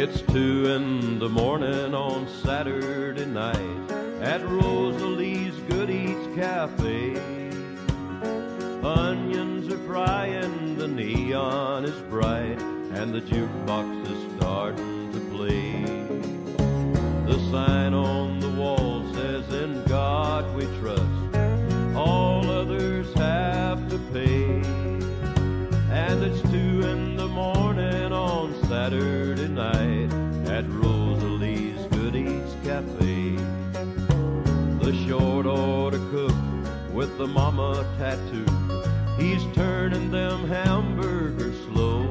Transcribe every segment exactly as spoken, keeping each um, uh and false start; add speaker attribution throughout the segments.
Speaker 1: It's two in the morning on Saturday night at Rosalie's Good Eats Cafe. Onions are frying, the neon is bright, and the jukebox is starting to play. The sign on the wall says, "In God we trust, all others have to pay." And it's two in the morning on Saturday night at Rosalie's Good Eats Cafe. The short order cook with the mama tattoo, he's turning them hamburgers slow.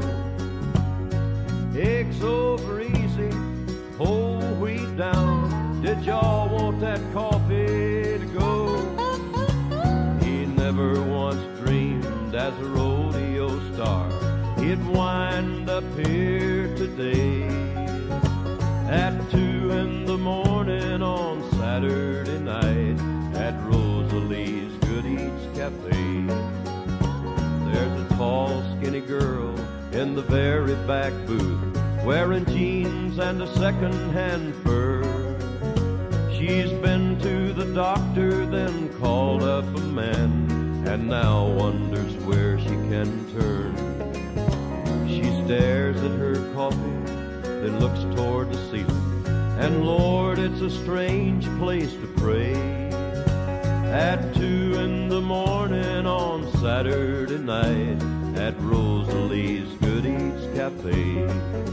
Speaker 1: Eggs over easy, whole wheat down. Did y'all want that coffee to go? He never once dreamed as a rodeo star he'd wind up here today at two in the morning on Saturday night at Rosalie's Good Eats Cafe. There's a tall, skinny girl in the very back booth, wearing jeans and a second-hand fur. She's been to the doctor, then called up a man, and now wonders where she can turn. She stares at her coffee, then looks toward the ceiling, and Lord, it's a strange place to pray at two in the morning on Saturday night at Rosalie's Good Eats Cafe.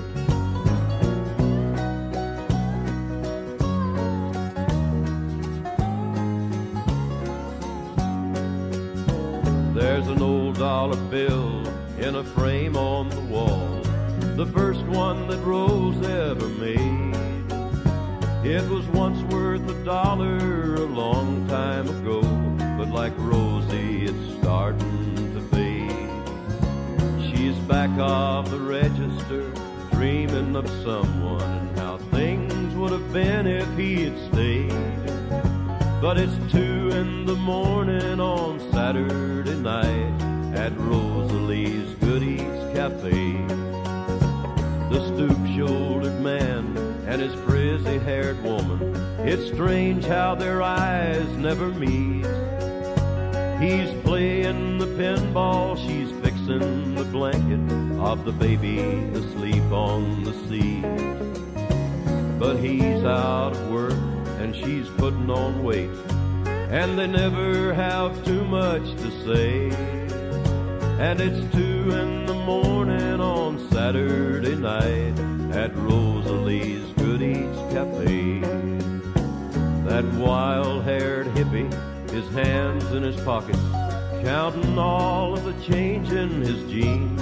Speaker 1: There's an old dollar bill in a frame on the wall, the first one that Rose ever made. It was once worth a dollar a long time ago, but like Rosie, it's starting to fade. She's back of the register, dreaming of someone and how things would have been if he had stayed. But it's two in the morning on Saturday night at Rosalie's Good Eats Cafe. The stoop-shouldered man and his frizzy-haired woman, it's strange how their eyes never meet. He's playing the pinball, she's fixing the blanket of the baby asleep on the seat. But he's out of work and she's putting on weight, and they never have too much to say. And it's two in the morning on Saturday night at Rosalie's Good Eats Cafe. That wild-haired hippie, his hands in his pockets, counting all of the change in his jeans.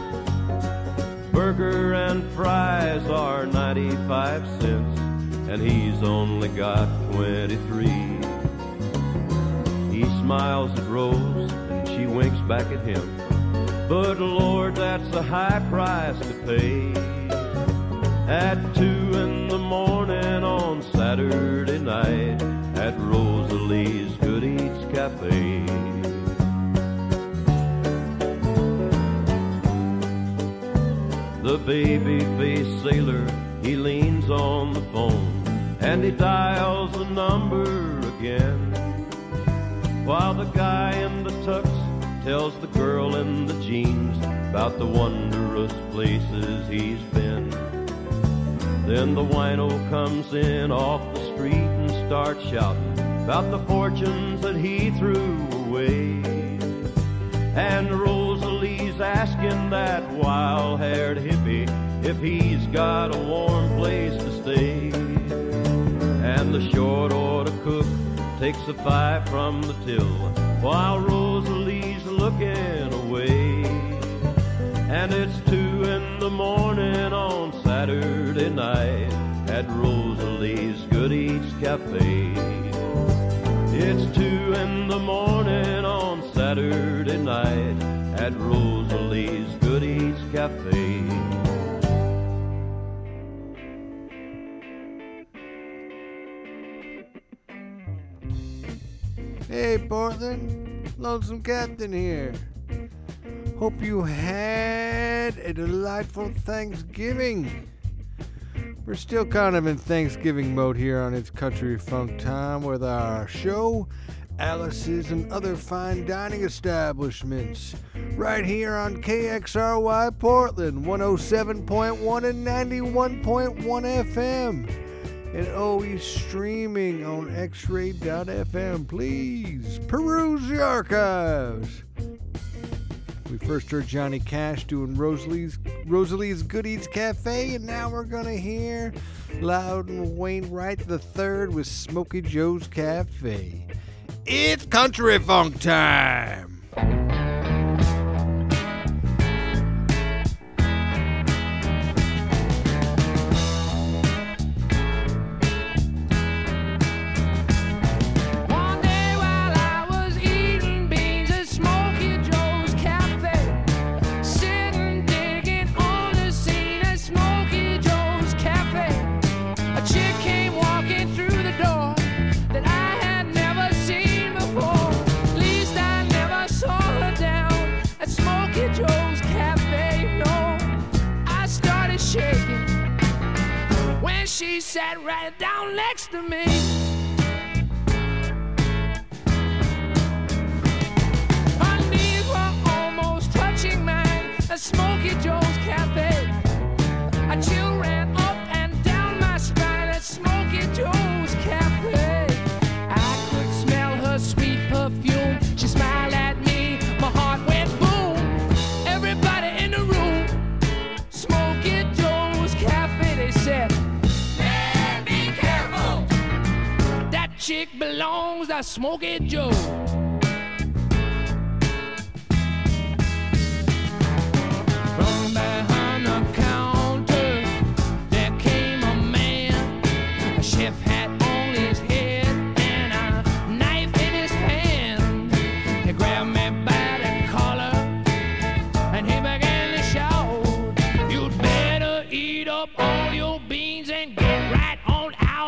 Speaker 1: Burger and fries are ninety-five cents, and he's only got twenty-three. He smiles at Rose, and she winks back at him. But Lord, that's a high price to pay at two in the morning on Saturday night at Rosalie's Good Eats Cafe. The baby-faced sailor, he leans on the phone, and he dials the number again, while the guy in the tux tells the girl in the jeans about the wondrous places he's been. Then the wino comes in off the street and starts shouting about the fortunes that he threw away. And Rosalie's asking that wild-haired hippie if he's got a warm place to stay. And the short-order cook takes a five from the till while Rosalie's looking away. And it's two in the morning on Saturday night at Rosalie's Good Eats Cafe. It's two in the morning on Saturday night at Rosalie's Good Eats Cafe.
Speaker 2: Hey Portland, Lonesome Captain here. Hope you had a delightful Thanksgiving. We're still kind of in Thanksgiving mode here on It's Country Funk Time with our show, Alice's and Other Fine Dining Establishments, right here on K X R Y Portland, one oh seven point one and ninety-one point one F M, and always streaming on x ray dot f m. Please peruse the archives. We first heard Johnny Cash doing Rosalie's, Rosalie's Goodies Cafe, and now we're going to hear Loudon Wainwright the third with Smokey Joe's Cafe. It's Country Funk Time!
Speaker 3: She sat right down next to me. Her knees were almost touching mine at Smokey Joe's Cafe. A chill ran up and down my spine at Smokey Joe's Cafe. I could smell her sweet perfume. She smiled at me, my heart went boom. Everybody in the room, Smokey Joe's Cafe, they said, chick belongs to Smokey Joe. From behind the counter, there came a man. A chef hat on his head and a knife in his hand. He grabbed me by the collar and he began to shout, "You'd better eat up all your beans and get right on out."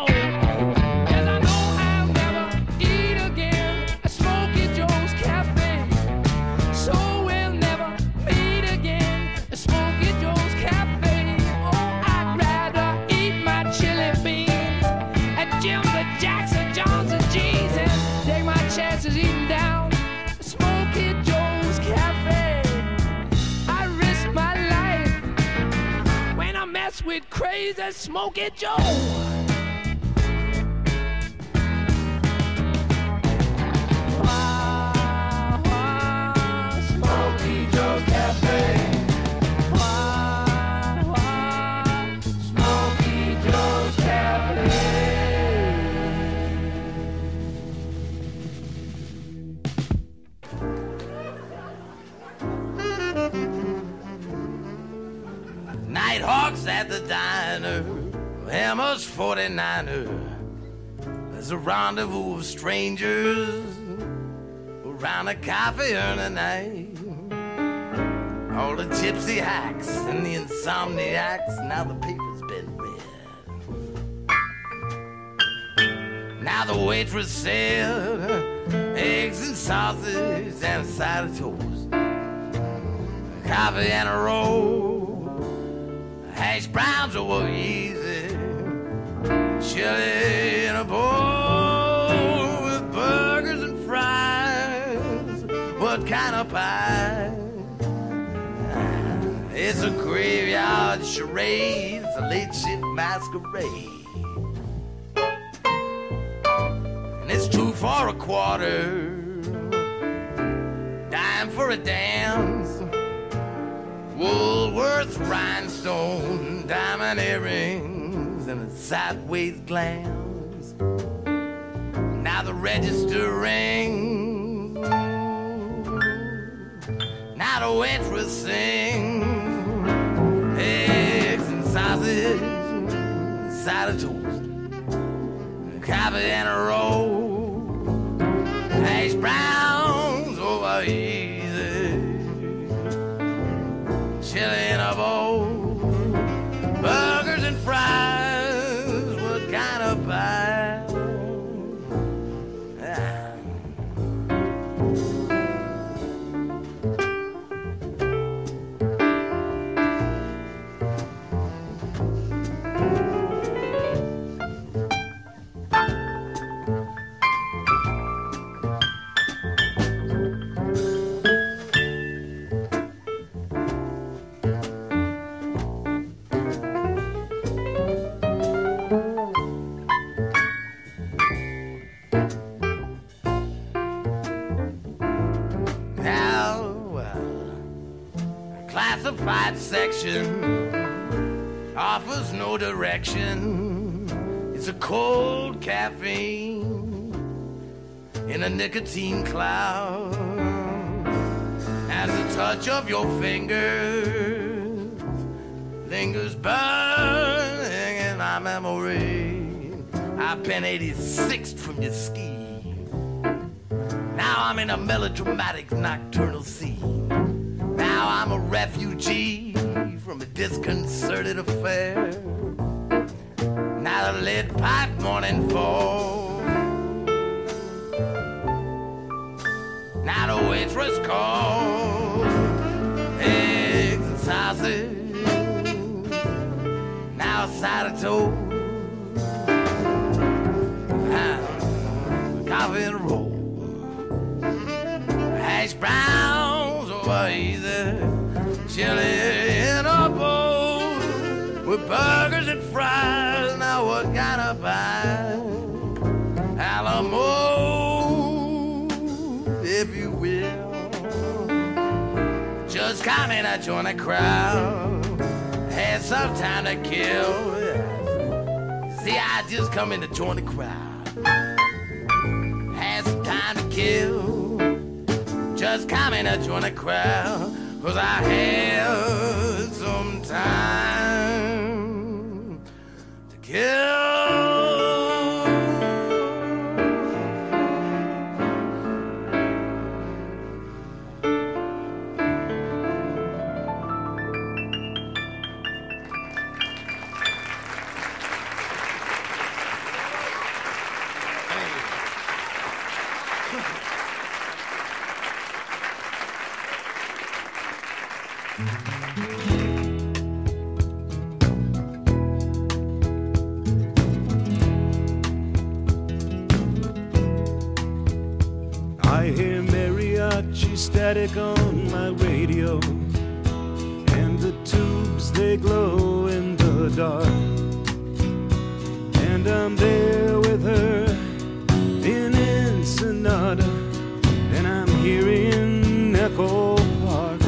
Speaker 3: Chances eating down Smokey Joe's Cafe. I risk my life when I mess with crazy Smokey Joe. Wah, wah, Smokey Joe's Cafe. Wah, wah, Smokey Joe's Cafe.
Speaker 4: Nighthawks at the diner, Emma's forty-niner. There's a rendezvous of strangers around a coffee urn at night. All the gypsy hacks and the insomniacs, now the paper's been read. Now the waitress said, eggs and sausage and a side of toast, coffee and a roll. Hash browns over easy, chili in a bowl with burgers and fries. What kind of pie? It's a graveyard charade, it's a late shift masquerade. And it's two for a quarter, dime for a dance. Woolworth rhinestone, diamond earrings, and a sideways glance. Now the register rings. Now the waitress sings. Eggs and sausage, side of toast, coffee and a roll, hash browns over easy. Chili in a bowl, burgers and fries. What kind of pie? Ah. classified section offers no direction. It's a cold caffeine in a nicotine cloud. As the touch of your fingers lingers burning in my memory. I've been eighty-sixth from your ski. Now I'm in a melodramatic nocturnal scene. Now I'm a refugee from a disconcerted affair. Now the lead pipe morning fall. Now the waitress calls eggs and sausage. Now a side of toast, coffee and a roll. Hash browns over easy, chili in a bowl with burgers and fries. Now what kind of pie? Alamo, if you will. Just come in and join the crowd. Had some time to kill. See, I just come in to join the crowd. Had some time to kill. Just come in and join the crowd, 'cause I had some time to kill.
Speaker 5: I hear mariachi static on my radio, and the tubes they glow in the dark. And I'm there with her in Ensenada, and I'm hearing Echo Park.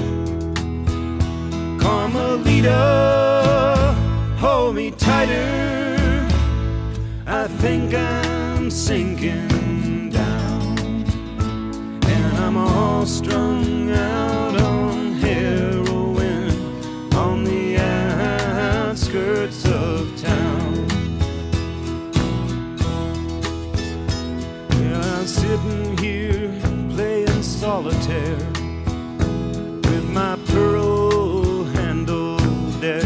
Speaker 5: Carmelita, hold me tighter, I think I'm sinking down. And I'm all strung out on heroin on the outskirts of town. Well, I'm sitting here playing solitaire with my pearl handle deck.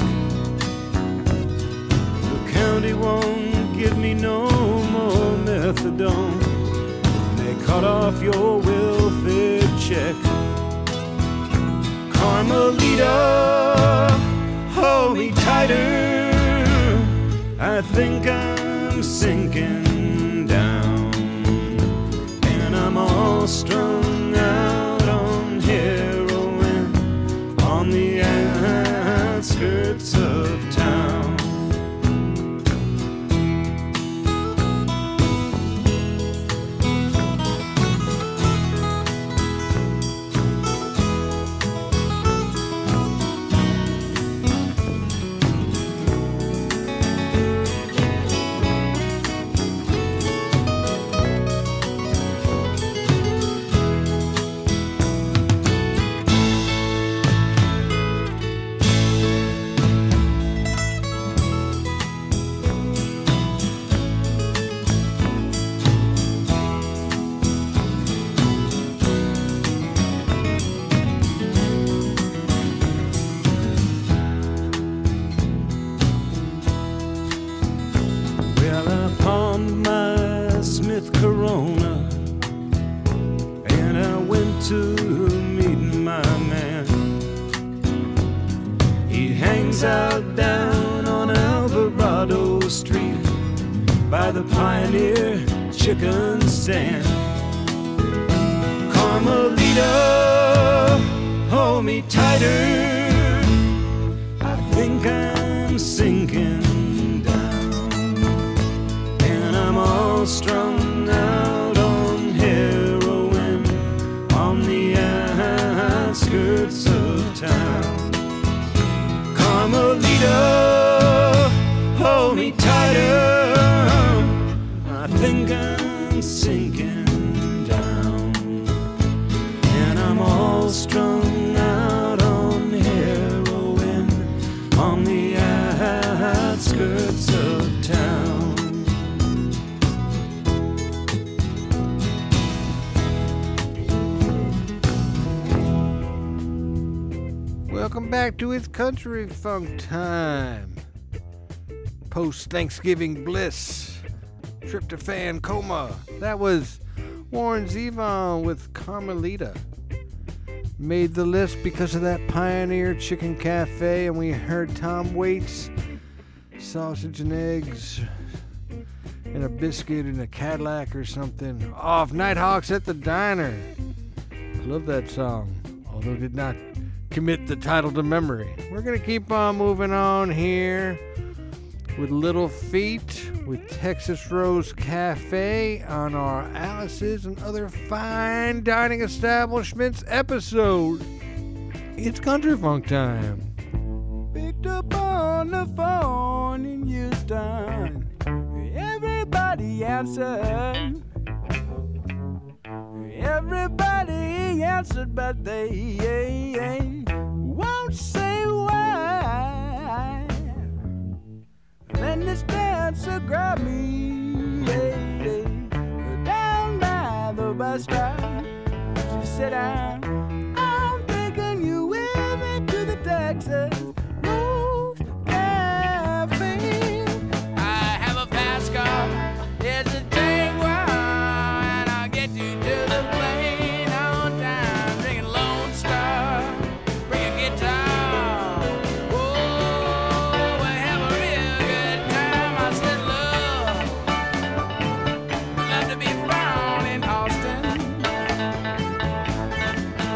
Speaker 5: The county won't give me no more methadone. They cut off your welfare check. Carmelita, hold me tighter, I think I'm sinking down. And I'm all strung out on heroin on the outskirts of town. Corona, and I went to meet my man. He hangs out down on Alvarado Street by the Pioneer Chicken Stand. Carmelita, hold me tighter, I think I'm sinking down. And I'm all strung out on heroin on the outskirts of town. tighter, hold me tighter. I think I'm sinking down, and I'm all strung out on heroin on the outskirts of town.
Speaker 2: Welcome back to It's Country Funk Time. Post-Thanksgiving bliss. Tryptophan coma. That was Warren Zevon with Carmelita. Made the list because of that Pioneer Chicken Cafe, and we heard Tom Waits, Sausage and Eggs, and a biscuit in a Cadillac or something, off Nighthawks at the Diner. I love that song, although did not commit the title to memory. We're going to keep on moving on here with Little Feat with Texas Rose Cafe on our Alice's and Other Fine Dining Establishments episode. It's Country Funk Time.
Speaker 6: Picked up on the phone in Houston. Everybody answered. Everybody answered, but they won't say why. Then this dancer grabbed me down by the bus stop. She said, I'm, I'm taking you with me to the Texas Rose Cafe. I have a fast car, it's a Jaguar, and I'll get you to the plane on time. Drinking Lone Star, bring a guitar. Oh, we'll have a real good time. I said, love, love to be found in Austin.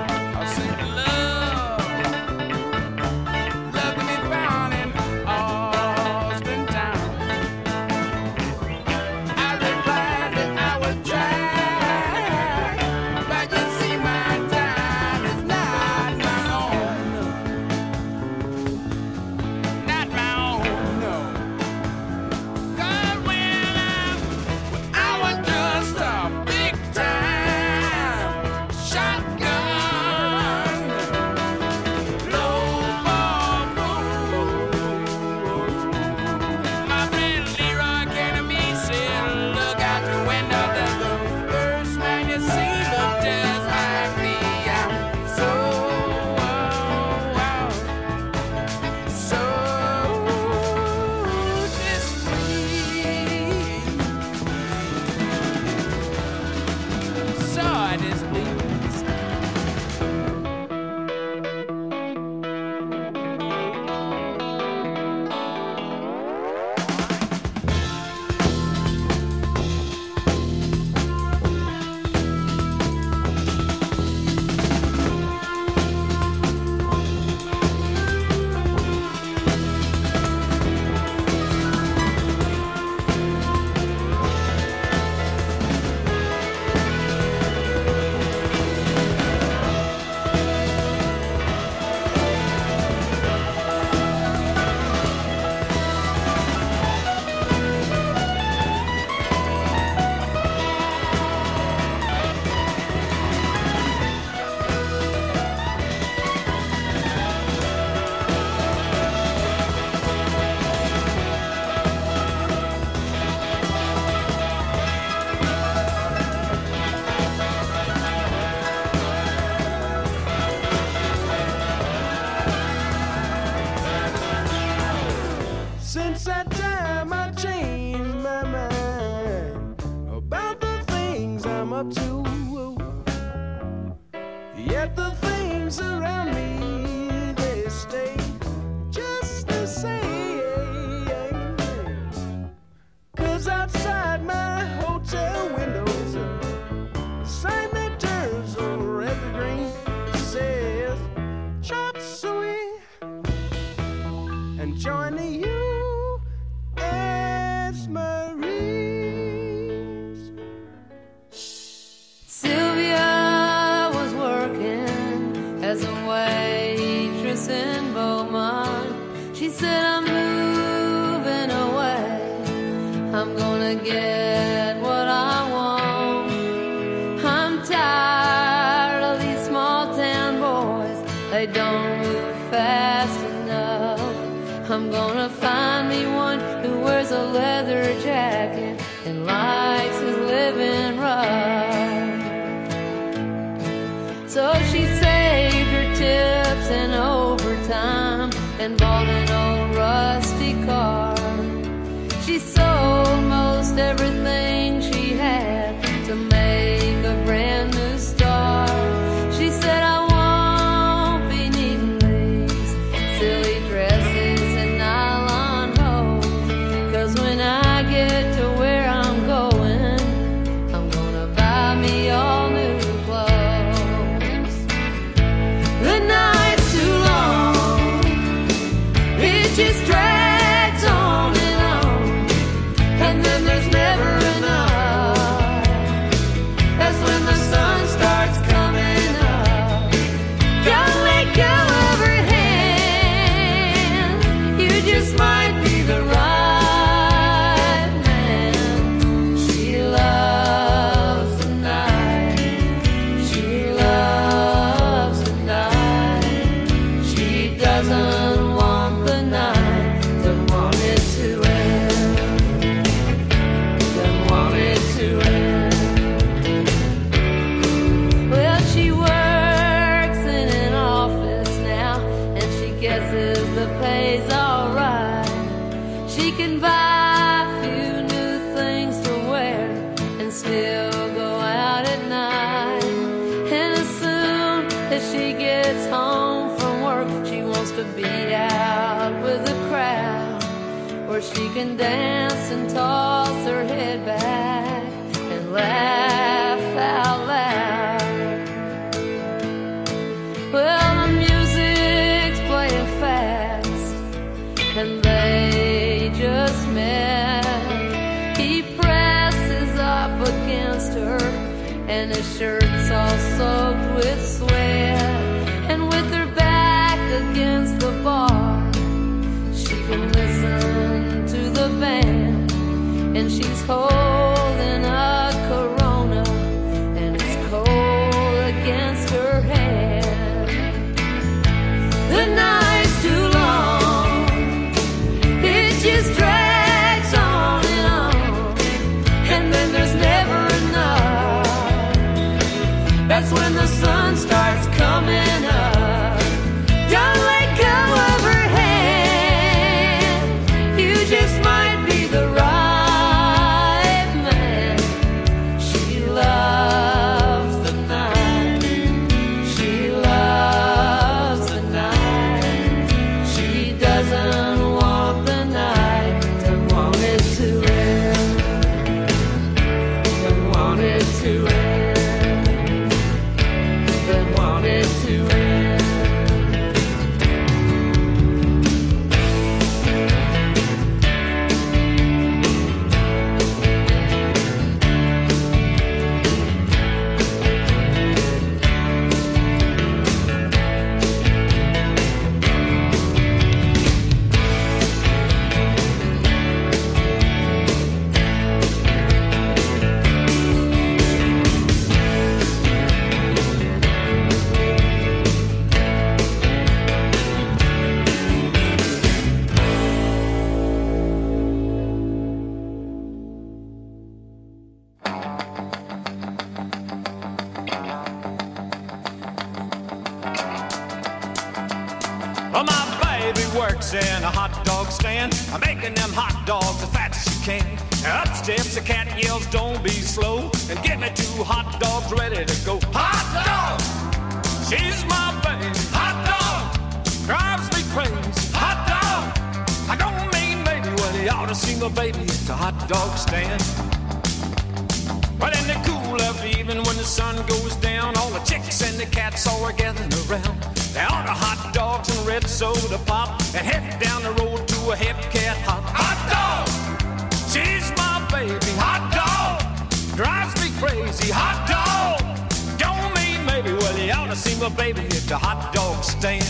Speaker 7: So she saved her tips and overtime and bought an old rusty car. She sold most everything she had to make a brand new start. She said, I won't be needing these silly dresses and nylon hose, 'cause when I get to where I'm going, I'm gonna buy me all new clothes. The night's too long, it just drags on and on, and then there's never enough. That's when the sun starts coming up. Don't let go of her hand, you just might be the right man. She loves the night, she loves the night. She doesn't want the night, don't want it to end, don't want it to end. Well, she works in an office now, and she guesses the pay's alright. She can buy a few new things to wear and still go out at night. And as soon as she gets home from work, she wants to be out with the crowd, where she can dance and toss her head back and laugh out loud. Well, the music's playing fast, and they just met. He presses up against her, and his shirt's all soaked with sweat. And with her back against the bar, she can listen to the band, and she's holding a Corona, and it's cold against her hand. The night's too long, it just drags on and on, and then there's never enough. That's when the sun starts coming up. Don't let go of her hand, you just might be the right man. She loves the night, she loves the night. She doesn't want the night, don't want it to end, don't want it to end, don't want it to end.
Speaker 8: Well, my baby works in a hot dog stand, I'm making them hot dogs as fast as she can. Up steps the cat yells, don't be slow, and get me two hot dogs ready to go. Hot dog! She's my baby. Hot dog! Drives me crazy. Hot dog! I don't mean maybe, well, you ought to see my baby at the hot dog stand. But in the cool of the evening when the sun goes down, all the chicks and the cats all are gathering around. They order hot dogs and red soda pop and head down the road to a hip cat hot. Hot dog! She's my baby. Hot dog! Drives me crazy. Hot dog! Don't mean maybe, well, you ought to see my baby at the hot dog stand.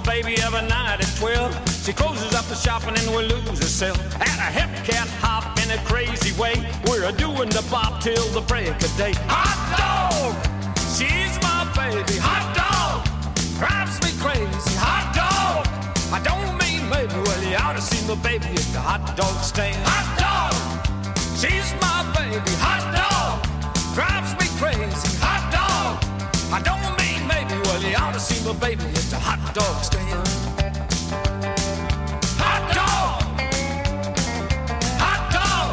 Speaker 8: baby every night at twelve. She closes up the shop and then we lose herself. At a hip cat hop in a crazy way. We're doing the bop till the break of day. Hot dog! She's my baby. Hot dog! Drives me crazy. Hot dog! I don't mean maybe, well, you ought to see my baby at the hot dog stand. Hot dog! She's my baby. Hot dog! Drives me crazy. Hot dog! I don't mean maybe, well, you ought to see my baby at the hot dog stand. Hot dog! Hot dog!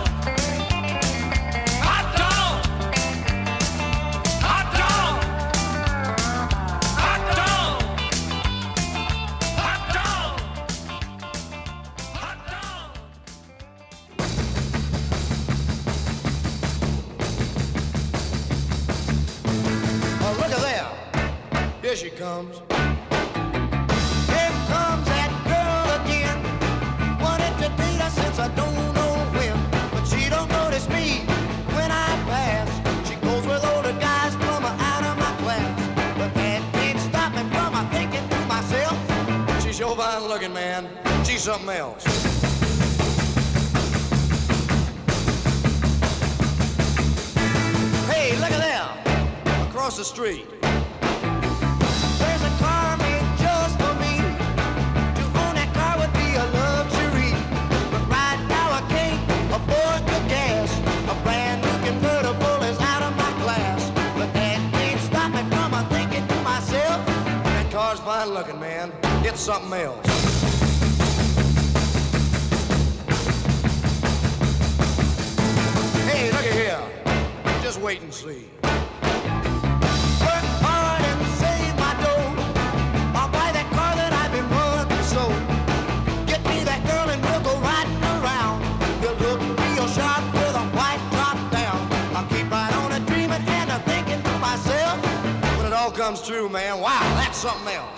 Speaker 8: Hot dog! Hot dog! Hot dog! Hot dog! Hot dog!
Speaker 9: Oh, look at there. Here she comes. Here comes that girl again. Wanted to date her since I don't know when. But she don't notice me when I pass. She goes with older guys from out of my class. But that can't stop me from thinking to myself, she's sure fine looking, man. She's something else. Hey, look at there. Across the street. There's a car made just for me. To own that car would be a luxury. But right now I can't afford the gas. A brand new convertible is out of my class. But that can't stop me from thinking to myself, that car's fine looking, man. It's something else. Hey, look at here. Just wait and see. Work hard and save my dough. I'll buy that car that I've been wanting so. Get me that girl and we'll go riding around. We'll look real sharp with a white top down. I'll keep right on a dreaming and a thinking to myself, when it all comes true, man, wow, that's something else.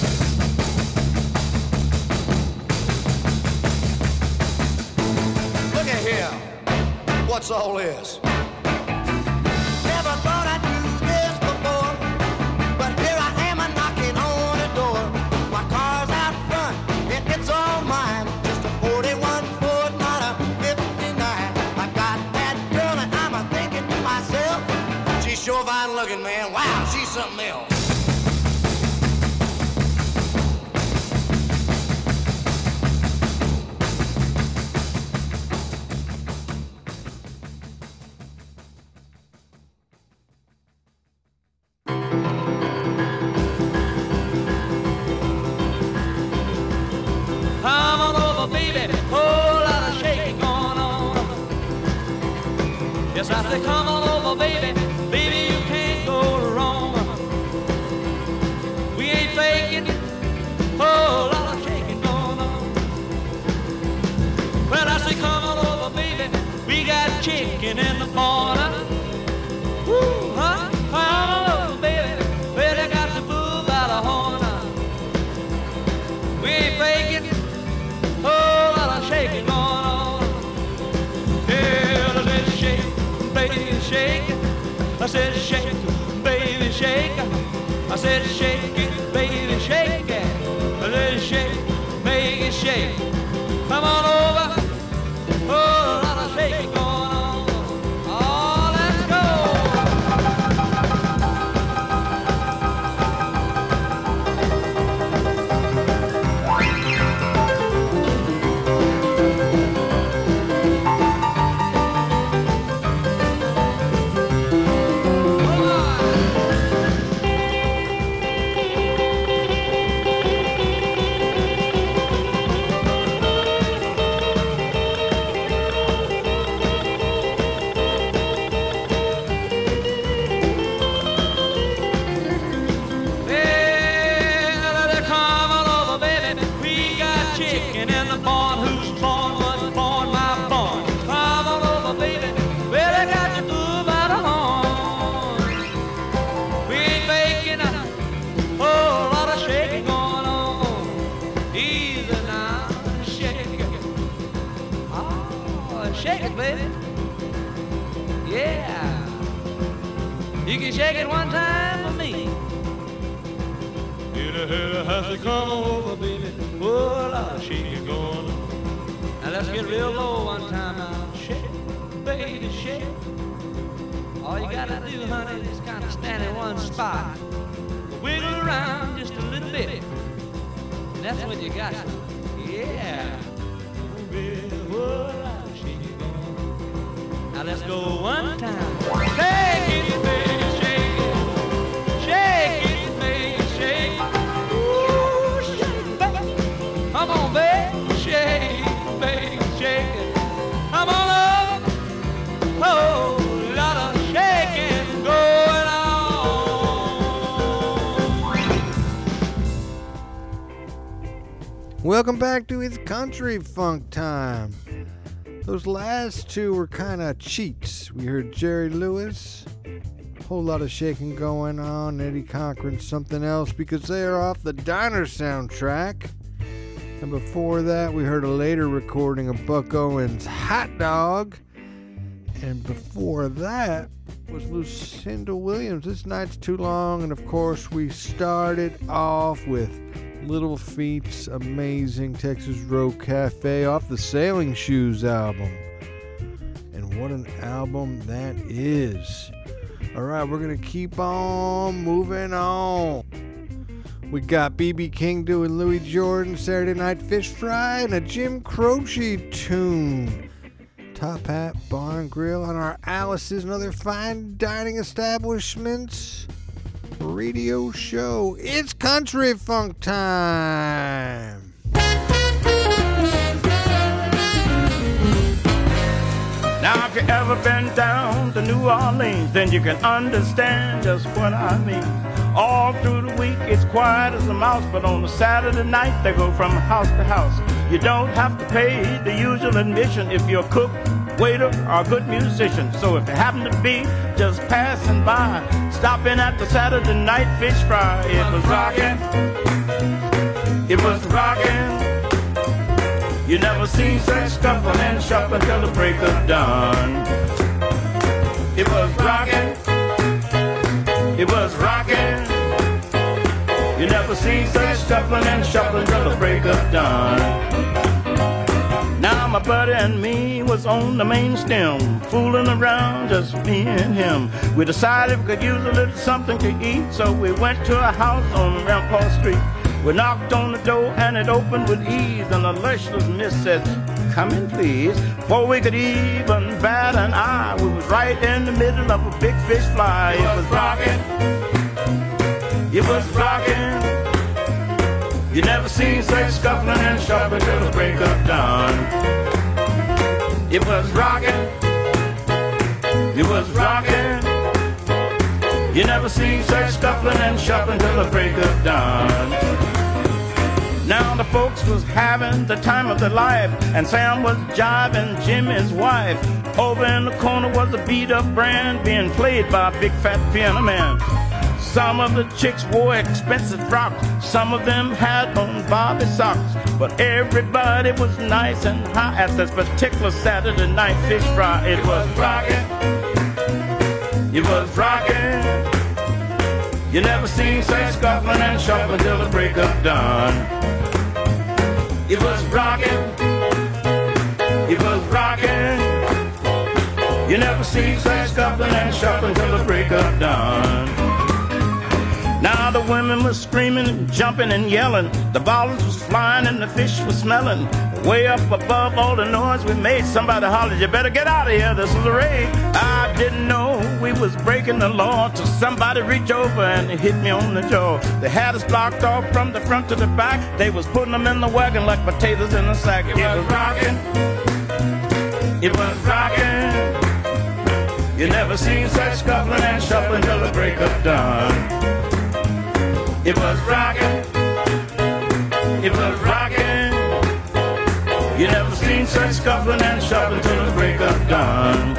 Speaker 9: Look at here. What's all this? Never thought I'd do this before, but here I am a knocking on the door. My car's out front, and it's all mine. Just a forty-one Ford, not a fifty-nine. I got that girl, and I'm a thinking to myself, she's sure fine looking, man. Wow, she's something else.
Speaker 6: Come on over, baby, whole lot of shaking going on. Yes, I say come on over, baby, baby, you can't go wrong. We ain't faking, whole lot of shaking going on. Well, I say come on over, baby, we got chicken in the corner. Woo, huh? Come on over, baby, well, I got the bull by the horn. We ain't faking, whole lot of shaking going on. Yeah, I said shake, baby, shake. I said shake, baby, shake. I said shake it, baby, shake it. I said shake, make it shake. Come on over, whole lot of shaking going on. Oh, let's go. You can shake it one time for me.
Speaker 10: Well, has to come over, baby. Oh, a lot of shaking going on. Now let's get real low one time now. Shake, baby, shake. All you gotta do, honey, is kind of stand in one spot. Wiggle around just a little bit. That's when you got it. Yeah. Oh, baby, oh, a lot of shaking going on. Now let's go one time. Shake it, baby, shake it. Shake it, baby, shake it. Ooh, shake it, baby. Come on, baby, shake it, baby, shake it. Come on up. Oh.
Speaker 2: Welcome back to It's Country Funk Time. Those last two were kind of cheats. We heard Jerry Lewis, a whole lot of shaking going on, Eddie Cochran, something else, because they are off the Diner soundtrack. And before that, we heard a later recording of Buck Owens' Hot Dog. And before that was Lucinda Williams, This Night's Too Long. And of course, we started off with Little Feat's amazing Texas Road Cafe off the Sailing Shoes album. And what an album that is. Alright, we're going to keep on moving on. We got B B King doing Louis Jordan, Saturday Night Fish Fry, and a Jim Croce tune. Top Hat Bar and Grill on our Alice's and other fine dining establishments radio show. It's Country Funk Time.
Speaker 11: Now if you ever been down to New Orleans, then you can understand just what I mean. All through the week it's quiet as a mouse, but on a Saturday night they go from house to house. You don't have to pay the usual admission if you're a cook, waiter, or a good musician. So if you happen to be just passing by, stop in at the Saturday Night Fish Fry. It was rockin', it was rockin'. You never seen such scuffling and shuffling till the break of dawn. It was rockin', it was rockin'. You never seen such scuffling and shuffling till the break of dawn. Now my buddy and me was on the main stem, fooling around, just me and him. We decided we could use a little something to eat, so we went to a house on Rampart Street. We knocked on the door and it opened with ease, and the luscious miss said, "Come in, please." Before we could even bat an eye, we was right in the middle of a big fish fly. It was rockin', it was rockin'. You never seen such scuffling and shuffling till the break of dawn. It was rockin', it was rockin'. You never seen such scuffling and shuffling till the break of dawn. Now the folks was having the time of their life, and Sam was jiving Jimmy's wife. Over in the corner was a beat-up brand being played by a big fat piano man. Some of the chicks wore expensive frocks, some of them had on Bobby socks, but everybody was nice and high at this particular Saturday Night Fish Fry. It was rockin', it was rockin'. You never seen such scuffling and shuffling till the break of dawn. It was rockin', it was rockin'. You never seen such scuffling and shuffling till the break of dawn. Now the women were screaming and jumping and yelling. The bottles was flying and the fish was smelling. Way up above all the noise we made, somebody hollered, "You better get out of here, this is a raid." I didn't know we was breaking the law till somebody reached over and hit me on the jaw. They had us blocked off from the front to the back. They was putting them in the wagon like potatoes in a sack. It was rockin', it was rockin'. You never seen such scuffling and shuffling till the break of dawn. It was rockin', it was rockin'. You never seen such scuffling and shuffling till the break of dawn.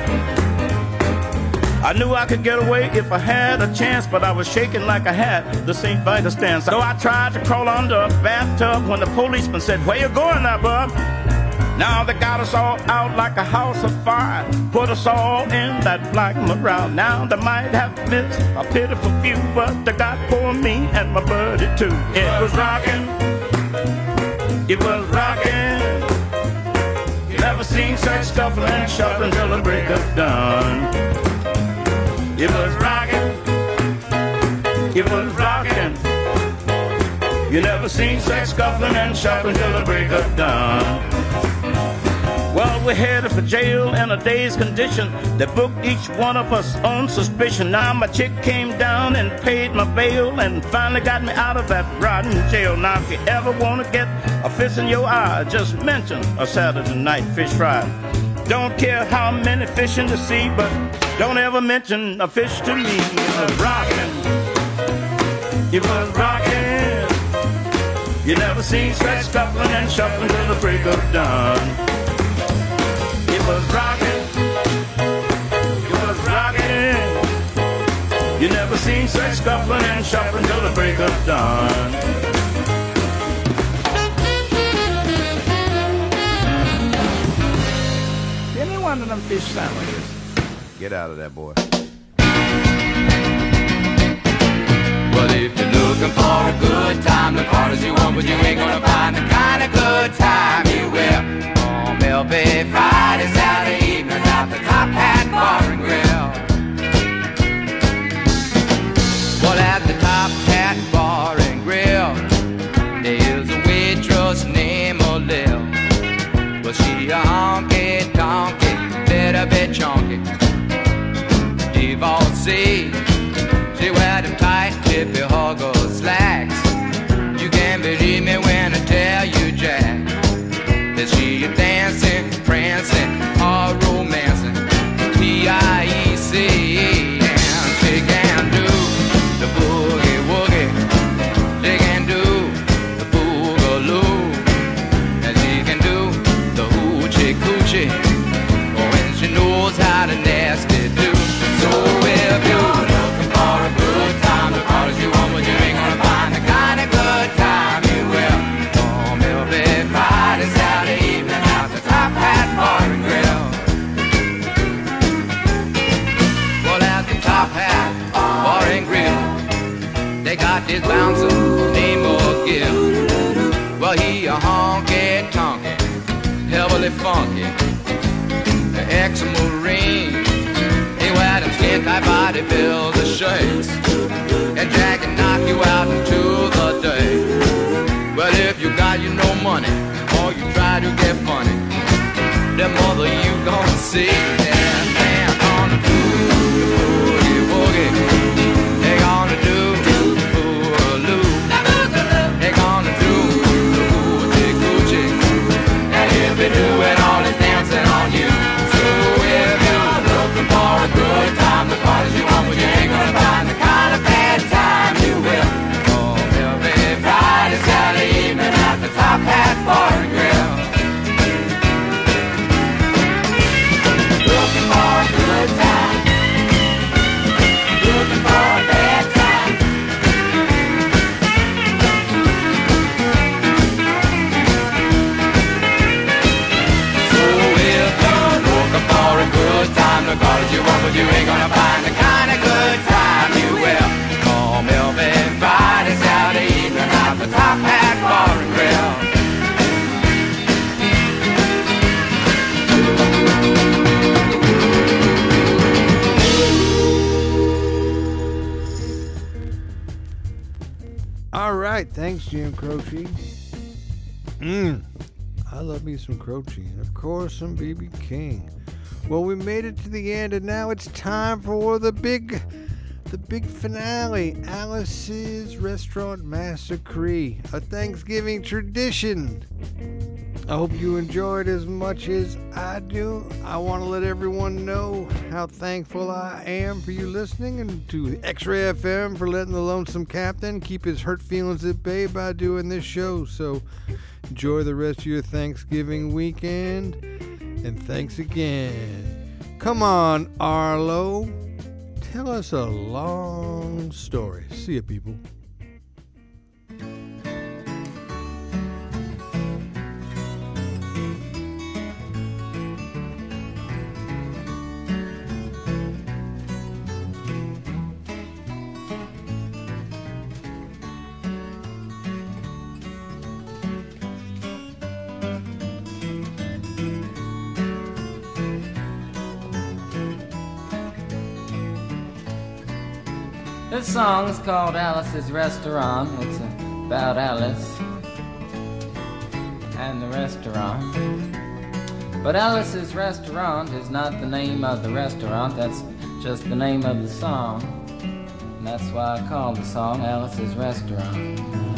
Speaker 11: I knew I could get away if I had a chance, but I was shaking like I had the Saint Vitus stance. So I tried to crawl under a bathtub when the policeman said, "Where you going now, bub?" Now they got us all out like a house of fire, put us all in that black morale. Now they might have missed a pitiful few, but they got poor me and my buddy too. It was rockin', it was rockin'. You never seen such scuffling and shuffling till the break of dawn. It was rockin', it was rockin'. You never seen such scuffling and shuffling till the break of dawn. Well, we're headed for jail in a day's condition. They booked each one of us on suspicion. Now my chick came down and paid my bail and finally got me out of that rotten jail. Now if you ever want to get a fish in your eye, just mention a Saturday night fish fry. Don't care how many fish in the sea, but don't ever mention a fish to me. It was rockin', it was rockin'. You never seen such scuffling and shuffling till the break of dawn. It was rockin', it was rockin'. You never seen such scuffling and shuffling till the break of dawn. Give me one of them fish sandwiches.
Speaker 12: Get out of there, boy.
Speaker 6: Well, if you're looking for a good time, look hard as you want, but you ain't gonna find the kind of good time you will. On Melby Friday, Saturday evening at the Top Hat Bar and Grill. Well, at the Top Hat Bar and Grill, there's a waitress named Lil. Well, she a honky donkey, little bit chunky, divorcee. She wear them tight, tippy hugger slacks. You can't believe me when I tell you, Jack, that she a dancing, prancing, or romancing, P I E C. And she can do the boogie woogie, she can do the boogaloo, and she can do the hoochie coochie, oh, and she knows how to nasty do. So if you're looking for a good time, look hard as you want, but you ain't gonna find the kind of good time you will. Oh, Melby Friday, Saturday evening at the Top Hat Bar and Grill. Well, at the Top Hat Bar and Grill, they got this bouncer named McGill. Well, he a honky tonky, heavily funky, the ex-marine. He wear them skin-tight bodybuilder shirts, and Jack can knock you out into the day. Well, if you got you no money, or you try to get funny, the mother you gonna see. Yeah, they're gonna do the boogie woogie. They're gonna do the boogaloo. They're gonna do the hoochie coochie. And if they do it all, it's dancing on you. So if you're looking for a good time, the parties you want, but you ain't gonna find the kind of bad time you will. Oh, Melby Friday, Saturday evening at the Top Hat Bar and Grill. Looking for a good time, looking for a bad time. So if you're looking for a good time, look hard as you want, but you ain't gonna find the kind of good time you will. Call Melby Friday, Saturday evening at the Top Hat Bar and Grill.
Speaker 2: All right, thanks, Jim Croce. Mmm, I love me some Croce, and of course some B B King. Well, we made it to the end, and now it's time for the big, the big finale, Alice's Restaurant Massacre, a Thanksgiving tradition. I hope you enjoyed as much as I do. I want to let everyone know how thankful I am for you listening, and to X-Ray F M for letting the Lonesome Captain keep his hurt feelings at bay by doing this show. So enjoy the rest of your Thanksgiving weekend, and thanks again. Come on, Arlo. Tell us a long story. See ya, people.
Speaker 12: This song is called Alice's Restaurant. It's about Alice and the restaurant. But Alice's Restaurant is not the name of the restaurant, that's just the name of the song. And that's why I called the song Alice's Restaurant.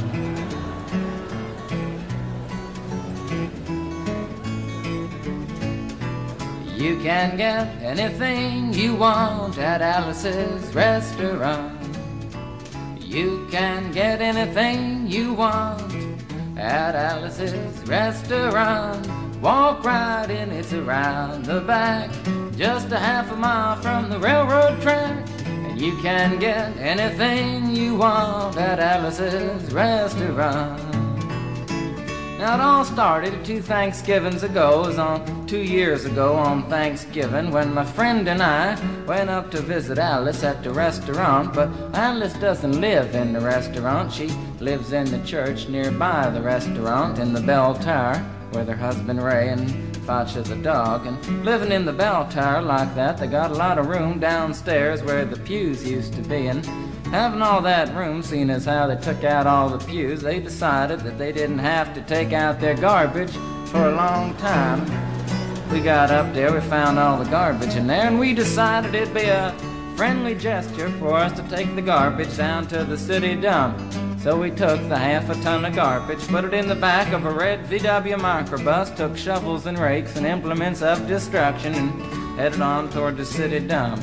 Speaker 12: You can get anything you want at Alice's Restaurant. You can get anything you want at Alice's Restaurant. Walk right in, it's around the back, just a half a mile from the railroad track. And you can get anything you want at Alice's Restaurant. Now it all started two Thanksgivings ago. It was on two years ago on Thanksgiving when my friend and I went up to visit Alice at the restaurant. But Alice doesn't live in the restaurant. She lives in the church nearby the restaurant in the bell tower with her husband Ray and Facha the dog. And living in the bell tower like that, they got a lot of room downstairs where the pews used to be. And having all that room, seeing as how they took out all the pews, they decided that they didn't have to take out their garbage for a long time. We got up there, we found all the garbage in there, and we decided it'd be a friendly gesture for us to take the garbage down to the city dump. So we took the half a ton of garbage, put it in the back of a red V W microbus, took shovels and rakes and implements of destruction, and headed on toward the city dump.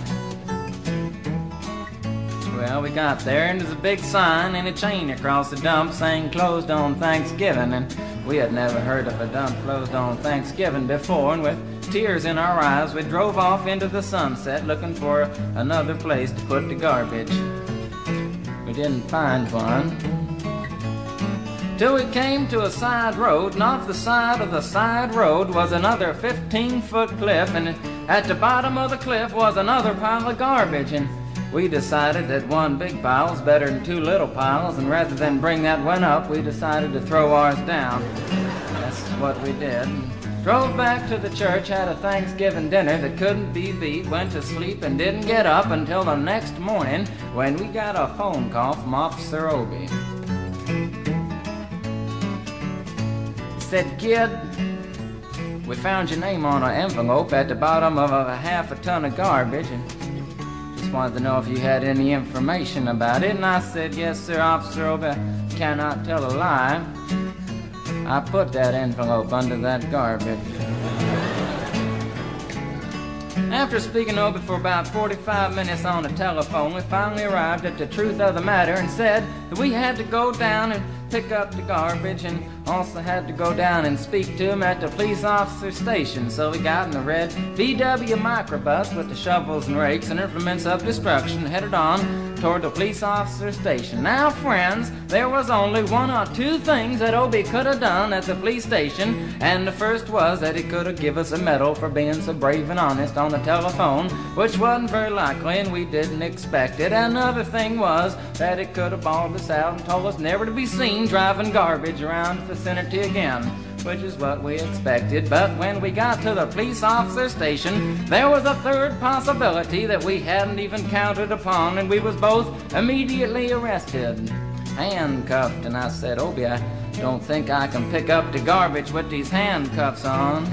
Speaker 12: Well, we got there, and there's a big sign and a chain across the dump saying closed on Thanksgiving, and we had never heard of a dump closed on Thanksgiving before, and with tears in our eyes, we drove off into the sunset looking for another place to put the garbage. We didn't find one till we came to a side road, and off the side of the side road was another fifteen-foot cliff, and at the bottom of the cliff was another pile of garbage, and we decided that one big pile was better than two little piles, and rather than bring that one up, we decided to throw ours down. That's what we did. Drove back to the church, had a Thanksgiving dinner that couldn't be beat, went to sleep and didn't get up until the next morning when we got a phone call from Officer Obie. He said, "Kid, we found your name on an envelope at the bottom of a half a ton of garbage, and wanted to know if you had any information about it." And I said, "Yes, sir, Officer Obie, I cannot tell a lie. I put that envelope under that garbage." After speaking over for about forty-five minutes on the telephone, we finally arrived at the truth of the matter and said that we had to go down and pick up the garbage, and also had to go down and speak to him at the police officer station. So we got in the red V W microbus with the shovels and rakes and implements of destruction, headed on toward the police officer station. Now, friends, there was only one or two things that Obie could have done at the police station, and the first was that he could have given us a medal for being so brave and honest on the telephone, which wasn't very likely, and we didn't expect it. Another thing was that he could have bawled us out and told us never to be seen driving garbage around the vicinity again, which is what we expected. But when we got to the police officer station, there was a third possibility that we hadn't even counted upon, and we was both immediately arrested, handcuffed. And I said, "Obie, I don't think I can pick up the garbage with these handcuffs on."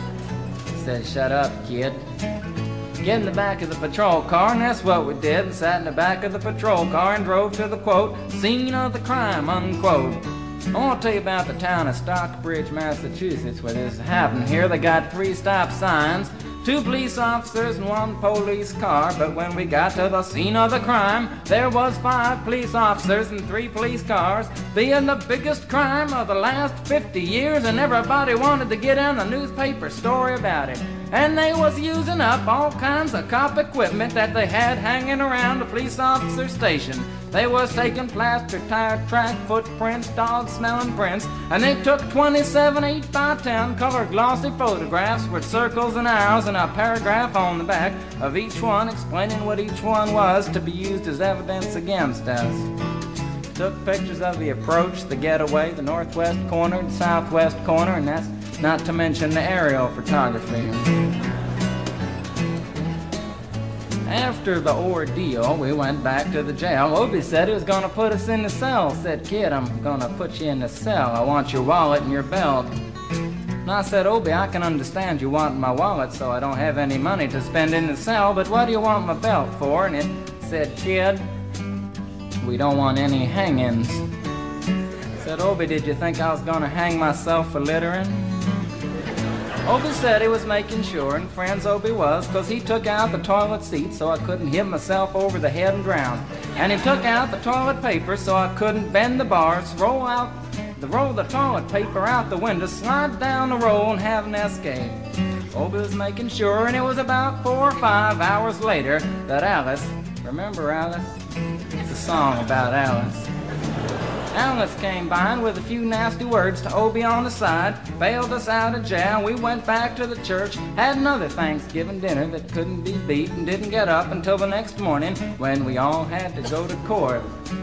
Speaker 12: He said, "Shut up, kid. Get in the back of the patrol car," and that's what we did, and sat in the back of the patrol car and drove to the, quote, scene of the crime, unquote. I want to tell you about the town of Stockbridge, Massachusetts, where this happened. Here they got three stop signs, two police officers and one police car, but when we got to the scene of the crime, there was five police officers and three police cars, being the biggest crime of the last fifty years, and everybody wanted to get in the newspaper story about it. And they was using up all kinds of cop equipment that they had hanging around the police officer station. They was taking plaster, tire track, footprints, dog-smelling prints, and they took twenty-seven eight by ten colored glossy photographs with circles and arrows and a paragraph on the back of each one explaining what each one was to be used as evidence against us. Took pictures of the approach, the getaway, the northwest corner, the southwest corner, and that's not to mention the aerial photography. After the ordeal, we went back to the jail. Obie said he was going to put us in the cell. Said, kid, I'm going to put you in the cell. I want your wallet and your belt. And I said, Obie, I can understand you want my wallet so I don't have any money to spend in the cell, but what do you want my belt for? And it said, kid, we don't want any hangings. I said, Obie, did you think I was going to hang myself for littering? Obie said he was making sure, and friends Obie was, because he took out the toilet seat so I couldn't hit myself over the head and drown. And he took out the toilet paper so I couldn't bend the bars, roll out the roll the toilet paper out the window, slide down the roll and have an escape. Obie was making sure, and it was about four or five hours later that Alice, remember Alice? It's a song about Alice. Alice came by and with a few nasty words to Obie on the side, bailed us out of jail. We went back to the church, had another Thanksgiving dinner that couldn't be beat, and didn't get up until the next morning when we all had to go to court.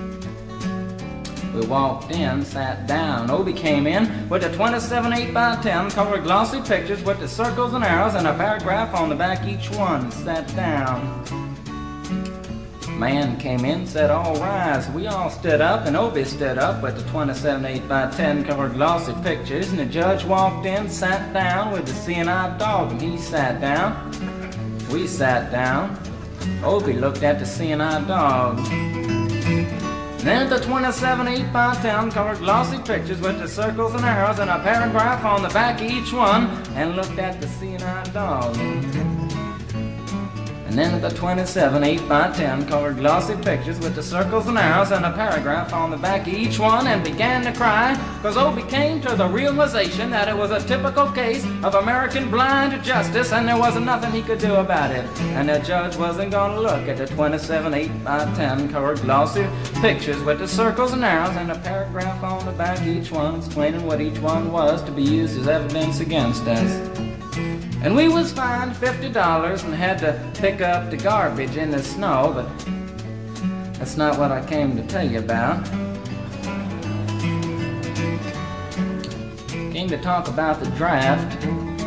Speaker 12: We walked in, sat down. Obie came in with the twenty-seven eight by ten colored glossy pictures with the circles and arrows and a paragraph on the back each one. Sat down. Man came in, said, all rise. We all stood up, and Obie stood up with the twenty-seven eight by ten colored glossy pictures, and the judge walked in, sat down with the seeing-eyed dog, and he sat down. We sat down. Obie looked at the seeing-eyed dog. Then the twenty-seven eight by ten colored glossy pictures with the circles and arrows and a paragraph on the back of each one, and looked at the seeing-eyed dog. And then the twenty-seven eight by ten colored glossy pictures with the circles and arrows and a paragraph on the back of each one, and began to cry, because Obie came to the realization that it was a typical case of American blind justice, and there wasn't nothing he could do about it. And the judge wasn't going to look at the twenty-seven eight by ten colored glossy pictures with the circles and arrows and a paragraph on the back of each one, explaining what each one was to be used as evidence against us. And we was fined fifty dollars and had to pick up the garbage in the snow, but that's not what I came to tell you about. Came to talk about the draft.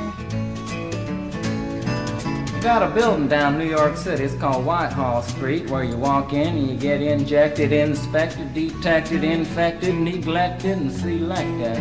Speaker 12: We got a building down New York City, it's called Whitehall Street, where you walk in and you get injected, inspected, detected, infected, neglected, and selected.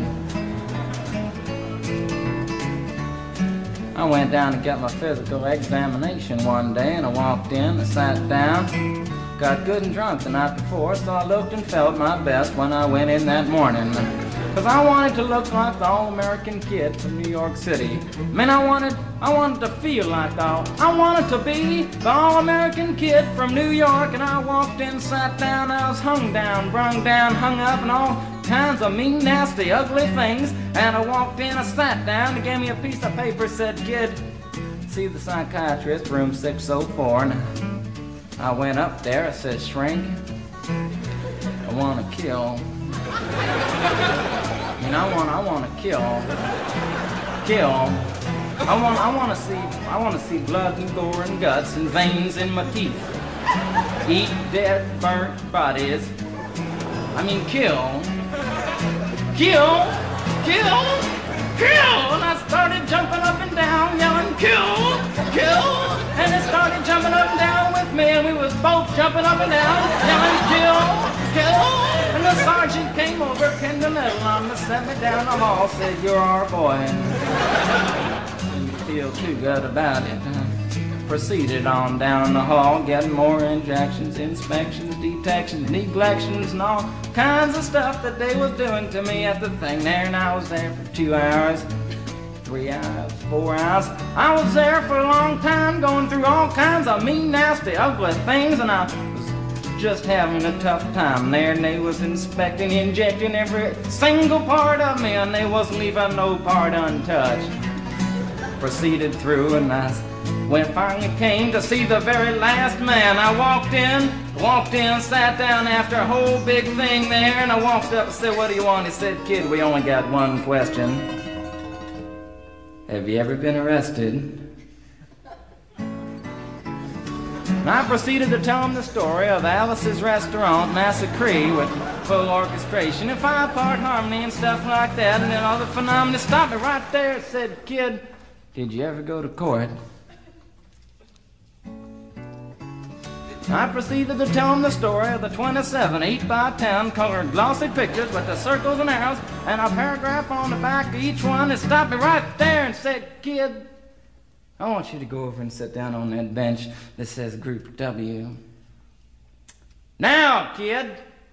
Speaker 12: I went down to get my physical examination one day, and I walked in, I sat down, got good and drunk the night before, so I looked and felt my best when I went in that morning. Because I wanted to look like the all-American kid from New York City. I mean, I wanted, I wanted to feel like the all, I wanted to be the all-American kid from New York, and I walked in, sat down, I was hung down, brung down, hung up, and all kinds of mean, nasty, ugly things. And I walked in, I sat down, they gave me a piece of paper, said, kid, see the psychiatrist, room six oh four. And I went up there, I said, shrink, I want to kill. I mean, I want, I want to kill, kill. I want, I want to see, I want to see blood and gore and guts and veins in my teeth. Eat dead, burnt bodies. I mean, kill. Kill, kill, kill! And I started jumping up and down, yelling, kill, kill! And it started jumping up and down with me, and we was both jumping up and down, yelling, kill, kill! And the sergeant came over, pinned the medal on me, set me down the hall, said, you're our boy. And didn't feel too good about it. Proceeded on down the hall, getting more injections, inspections, detections, neglections, and all kinds of stuff that they was doing to me at the thing there. And I was there for two hours, three hours, four hours. I was there for a long time, going through all kinds of mean, nasty, ugly things, and I was just having a tough time there. And they was inspecting, injecting every single part of me, and they wasn't leaving no part untouched. Proceeded through, and I when it finally came to see the very last man, I walked in, walked in, sat down after a whole big thing there, and I walked up and said, what do you want? He said, kid, we only got one question. Have you ever been arrested? And I proceeded to tell him the story of Alice's Restaurant, Massacre, with full orchestration and five-part harmony and stuff like that, and then all the phenomena stopped me right there and said, kid, did you ever go to court? I proceeded to tell him the story of the twenty-seven eight by ten colored glossy pictures with the circles and arrows and a paragraph on the back of each one. It stopped me right there and said, "Kid, I want you to go over and sit down on that bench that says Group W. Now, kid."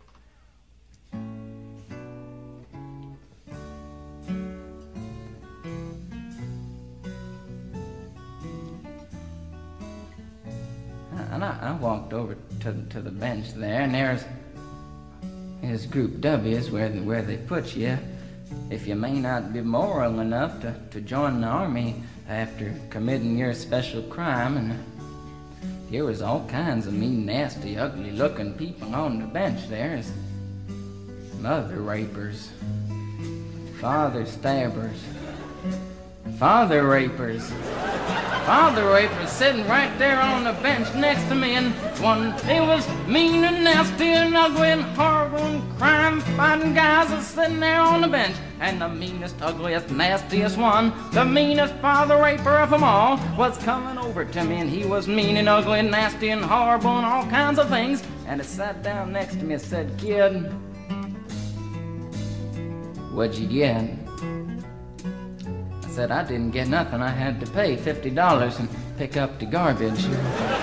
Speaker 12: And I, I walked over to, to the bench there, and there's, there's Group W's where, where they put you if you may not be moral enough to, to join the army after committing your special crime. And there was all kinds of mean, nasty, ugly-looking people on the bench there. Mother rapers, father stabbers, father rapers. Father rapers sitting right there on the bench next to me, and one, they was mean and nasty and ugly and horrible and crime-fighting guys are sitting there on the bench. And the meanest, ugliest, nastiest one, the meanest father raper of them all, was coming over to me, and he was mean and ugly and nasty and horrible and all kinds of things. And he sat down next to me and said, "Kid, what'd you get?" I said, "I didn't get nothing. I had to pay fifty dollars and pick up the garbage." He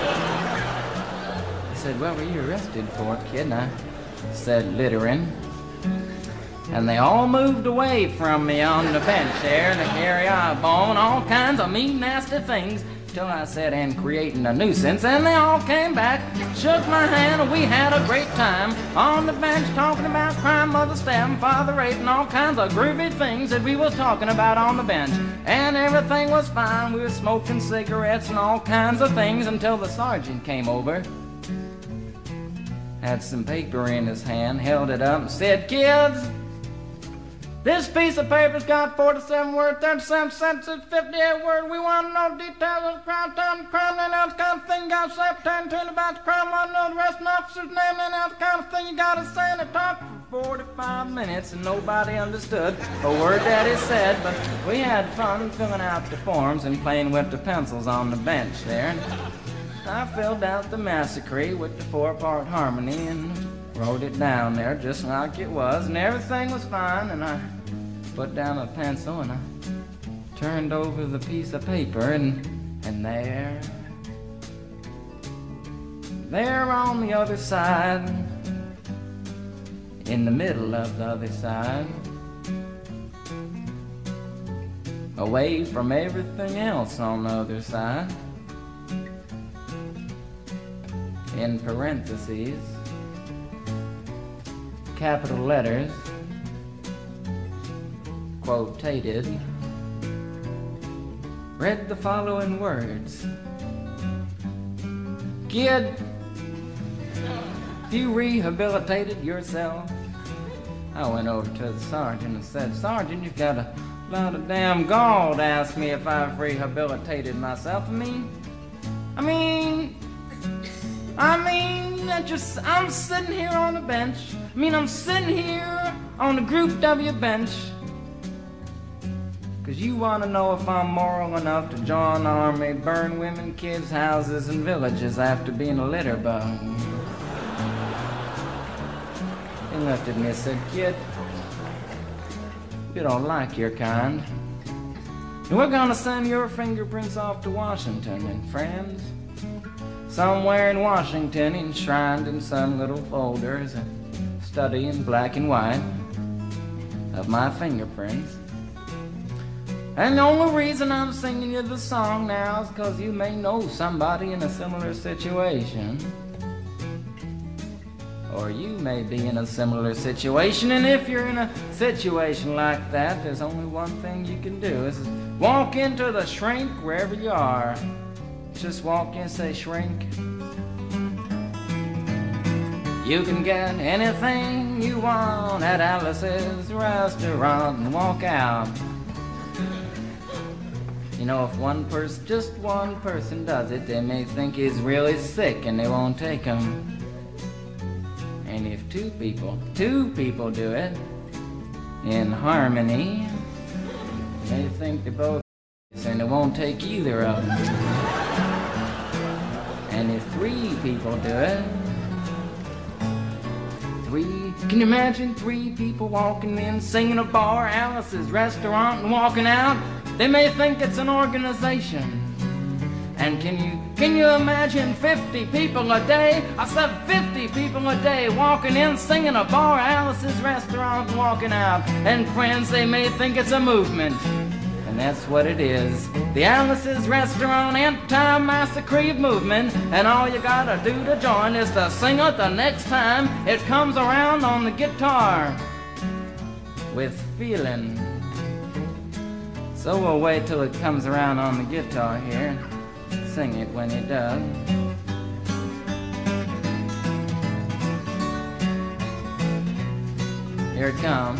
Speaker 12: said, "What were you arrested for, kid?" And I said, "Littering." And they all moved away from me on the bench there to carry eyeball and all kinds of mean, nasty things, till I said, "And creating a nuisance." And they all came back, shook my hand, and we had a great time on the bench talking about crime, mother stabbing, father rape, and all kinds of groovy things that we was talking about on the bench. And everything was fine. We were smoking cigarettes and all kinds of things until the sergeant came over, had some paper in his hand, held it up, and said, "Kids, this piece of paper's got forty-seven words, thirty-seven sentences, fifty-eight words. We want to know details of the crime, time, crime, and else kind of thing. You got to say pertaining to it about the crime. Want to know the rest of the officer's name and else kind of thing. You got to say." And it talked for forty-five minutes, and nobody understood a word that he said. But we had fun filling out the forms and playing with the pencils on the bench there. And I filled out the massacre with the four-part harmony and wrote it down there just like it was, and everything was fine. And I put down a pencil and I turned over the piece of paper, and and there, there on the other side, in the middle of the other side, away from everything else on the other side, in parentheses, capital letters, quotated, read the following words: "Kid, you rehabilitated yourself." I went over to the sergeant and said, "Sergeant, you've got a lot of damn gall to ask me if I've rehabilitated myself. I mean, I mean, I mean, I just, I'm sitting here on the bench. I mean, I'm sitting here on the Group W bench because you want to know if I'm moral enough to join the army, burn women, kids' houses, and villages after being a litter bug." He looked at me and said, "Kid, you don't like your kind. We're going to send your fingerprints off to Washington, and friends, somewhere in Washington, enshrined in some little folder, is a study in black and white of my fingerprints. And the only reason I'm singing you the song now is because you may know somebody in a similar situation. Or you may be in a similar situation, and if you're in a situation like that, there's only one thing you can do, is walk into the shrink wherever you are. Just walk in and say, 'Shrink, you can get anything you want at Alice's restaurant,' and walk out. You know, if one person, just one person does it, they may think he's really sick and they won't take him. And if two people, two people do it in harmony, they think they both, and they won't take either of them. And if three people do it, three, can you imagine three people walking in, singing a bar, Alice's restaurant, and walking out? They may think it's an organization. And can you, can you imagine fifty people a day? I said fifty people a day walking in, singing a bar, Alice's restaurant, and walking out. And friends, they may think it's a movement. And that's what it is. The Alice's Restaurant Anti-Massacre movement. And all you gotta do to join is to sing it the next time it comes around on the guitar. With feeling. So we'll wait till it comes around on the guitar here. Sing it when it does. Here it comes.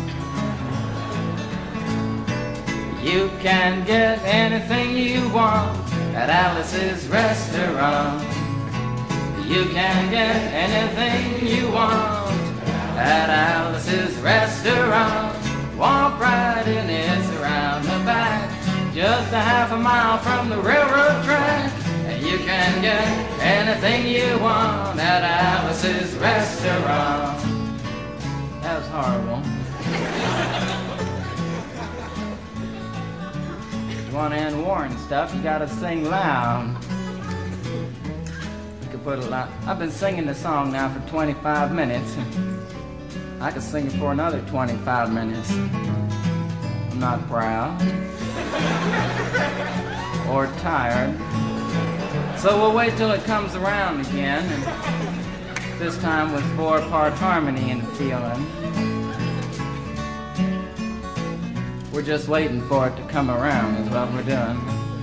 Speaker 12: You can get anything you want at Alice's Restaurant. You can get anything you want at Alice's Restaurant. Walk right in, it's around the back, just a half a mile from the railroad track. And you can get anything you want at Alice's Restaurant. That was horrible. You want to end war and stuff, you gotta sing loud. You could put a lot. I've been singing the song now for twenty-five minutes. I could sing it for another twenty-five minutes. I'm not proud or tired. So we'll wait till it comes around again, and this time with four-part harmony and feeling. We're just waiting for it to come around is what we're doing.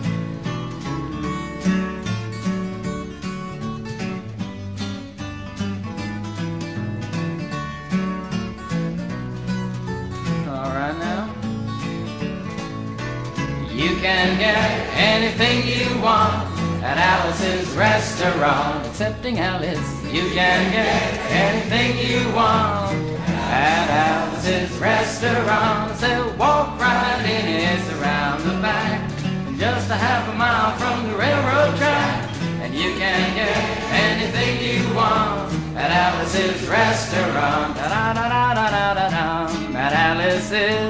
Speaker 12: All right now. You can get anything you want at Alice's Restaurant. Accepting Alice, you can get anything you want at Alice's Restaurant. So walk right in, it's around the back, just a half a mile from the railroad track. And you can get anything you want at Alice's Restaurant. Da da da da da da da. At Alice's